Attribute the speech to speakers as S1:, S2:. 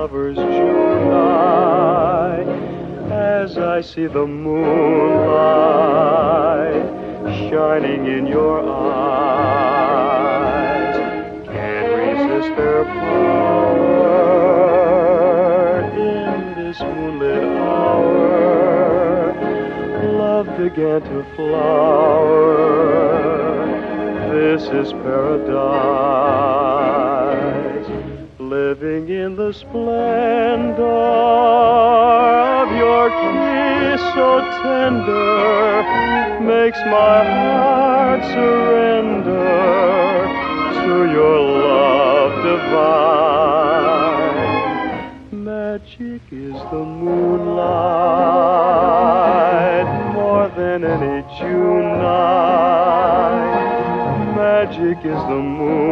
S1: lover's June night, as I see the moonlight shining in your eyes, can't resist their power in this moonlit hour. Love began to flower. This is paradise, living in the splendor of your kiss so tender, makes my heart surrender to your love divine. Magic is the moonlight, more than any June night. Magic is the moon.